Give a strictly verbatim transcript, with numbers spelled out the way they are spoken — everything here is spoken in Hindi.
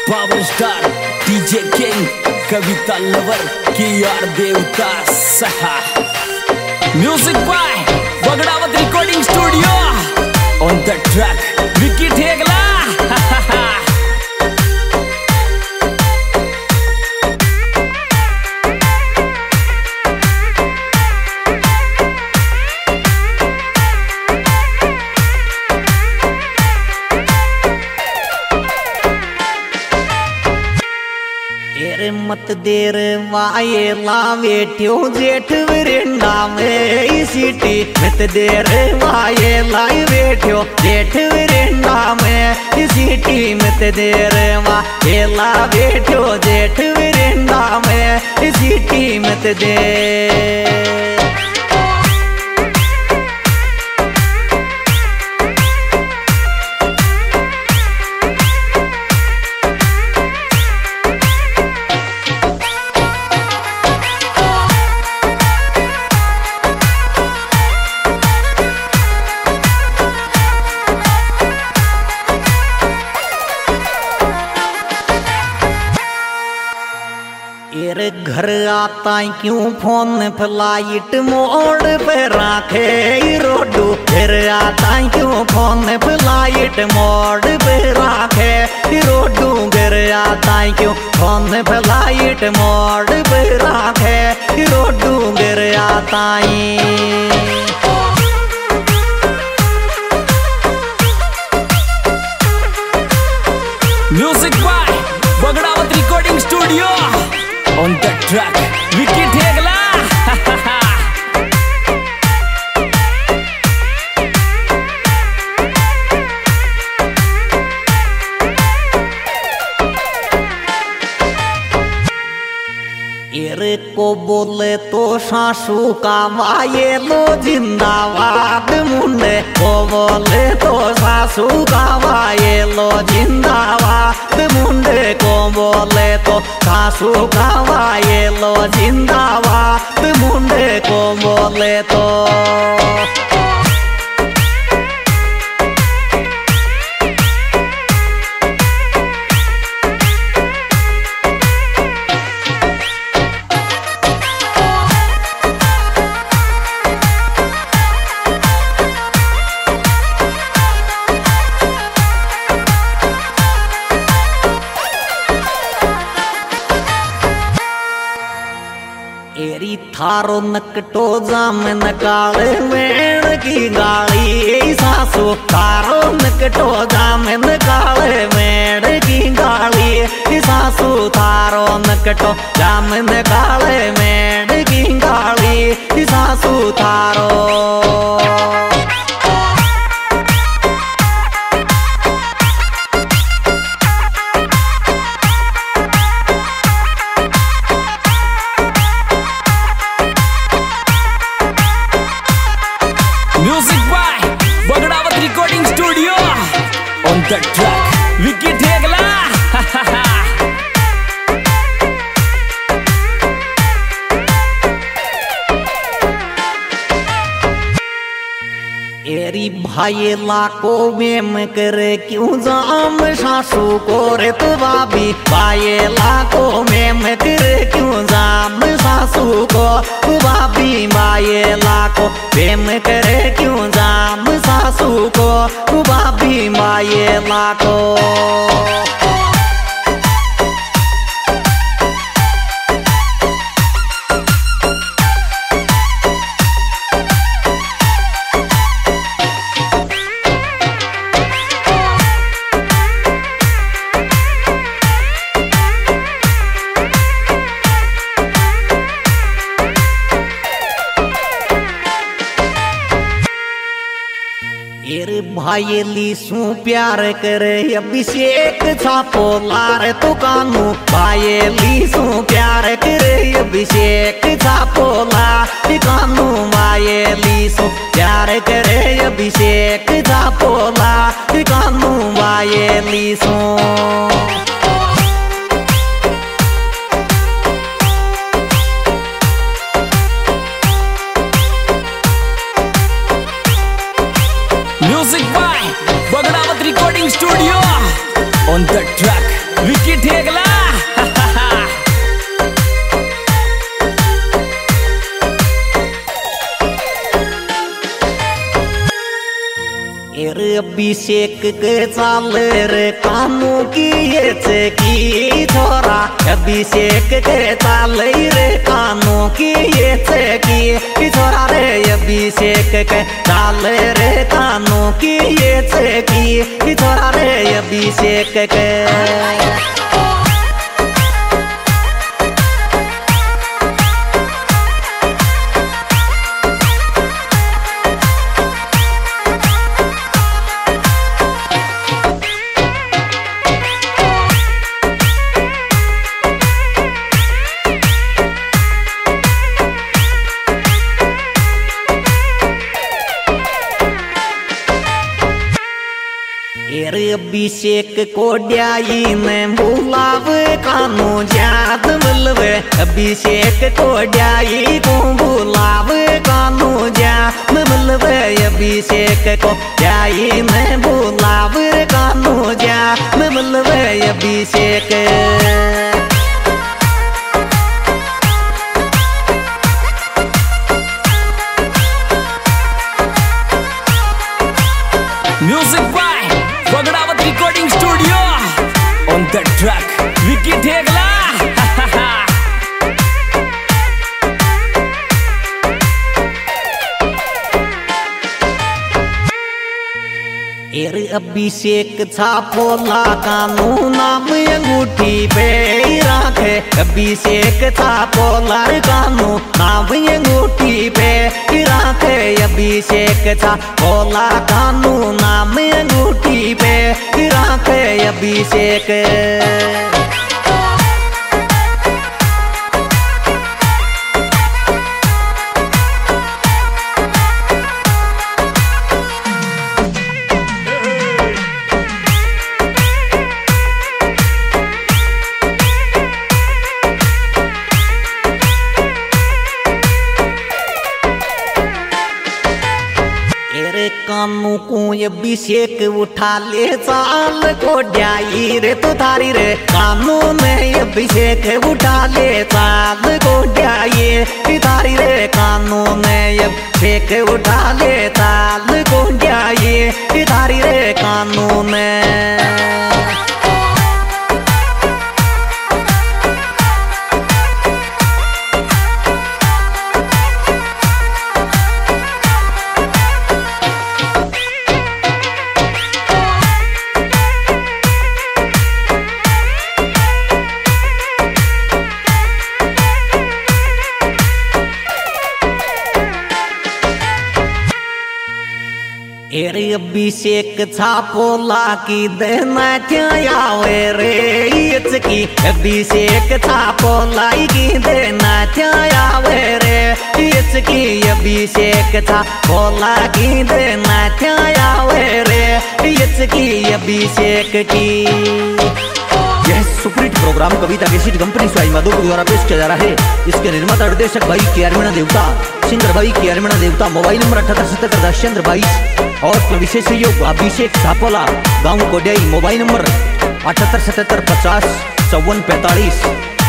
Power star DJ king Kavita lover की यार देवता सहा music by Bagdawat recording studio on the track Vicky Thegla. मत देर वाये लावे ट्यो जेठ वरिंडा में सीटी मत देर वाये लाई बैठो जेठ वरिंडा में सीटी मत देर वाये ला बैठो जेठ वरिंडा में सीटी मत देर। घर आता क्यों फोन फ्लाइट मोड पे रखे रोडू घर आता क्यों फोन फ्लाइट मोड पे रखे रोडू घर आता क्यों फोन फ्लाइट मोड पे रखे रोडू घर आता music by Bagdawat recording studio on the track Vicky Thegla. एरे को बोले तो सासू का वाये लो जिंदाबाद मुंडे को बोले तो सासू का वाये लो जिंदाबाद मुंडे को बोले तो सासू का वाये लो जिंदाबाद मुंडे को बोले तो। एरी थारो नकटो जाम नकाले मेण की गाली सासू थारो नकटो जाम नकाले मेण की गाली सासू थारो नकटो जाम नकाले मेण की गाली सासू थारो। Music by Bagdawat recording studio on the track Vicky Thegla. एरी भाई लाको में करे क्यों जाम सासू को रे तो भाभी भाई लाको में करे क्यों जाम सासू को भाभी भाई लाको में करे क्यों जाम सासू को भाभी भाई लाको। एरे भाई लीसू प्यार करे अभिषेक छापो लारे तो कानू भाई लीसू प्यार करे अभिषेक छापो लारे कानू भाई लीसू प्यार करे अभिषेक छापो लारे कानू भाई लीसू। Music by Bagdawat recording studio on the track Vicky Abhishek के चाल रे कानू की ये की छोरा अभिषेक के चाल रे कानू की ये की छोरा रे अभिषेक के चाल रे कानू की ये की छोरा रे अभिषेक के अभिषेक को ड्याई ने बुलाव कानू जात मिलवे अभिषेक को ड्याई को बुलाव कानू जात मिलवे अभिषेक को ड्याई ने बुलाव कानू जात मिलवे Abhishek music by Bagdawat recording studio on the track Vicky Thegla. एर अभिषेक छापोला कानू नाम अंगूठी पे राखे अभिषेक छापोला कानू नाम अंगूठी पे राखे अभिषेक छापोला कानू नाम अंगूठी पे राखे अभिषेक कानू को अभिषेक उठा ले चाल को ड्याई रे तो थारी रे कानू में अभिषेक उठा ले चाल को ड्याई थारी रे कानू में अभिषेक उठा ले चाल को ड्याई थारी रे कानू में एर अभिषेक छापोला की देना क्या आवे रे की अभिषेक छापोला की देना क्या आवे रे की अभिषेक छापोला की देना क्या आवे रे की अभिषेक की। यह superhit program Kavita cassette company Sawai Madhopur द्वारा पेश किया जा रहा है। इसके निर्माता निर्देशक भाई के आर मीणा देवता, सिंगर भाई के आर मीणा देवता। मोबाइल नंबर अठहत्तर सत्तर दस चंद्र बाईस और विशेष सहयोग अभिषेक छापोला गाँव कोडियाई। मोबाइल नंबर अठहत्तर सतहत्तर पचास चौवन पैंतालीस।